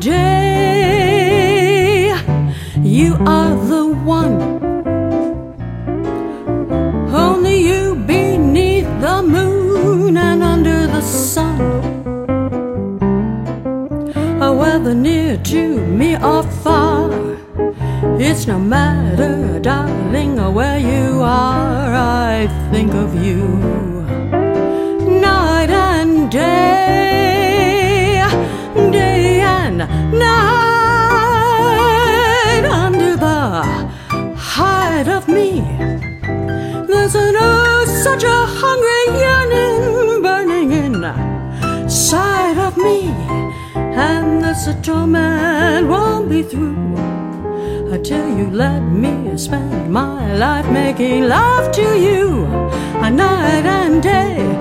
day. You are the one, only you beneath the moon and under the sun. Whether near to me or far, it's no matter, darling, where you are. I think of you night and day, day and night. Under the height of me, there's such a hungry yearning burning inside of me. And this torment won't be through until you let me spend my life making love to you, night and day.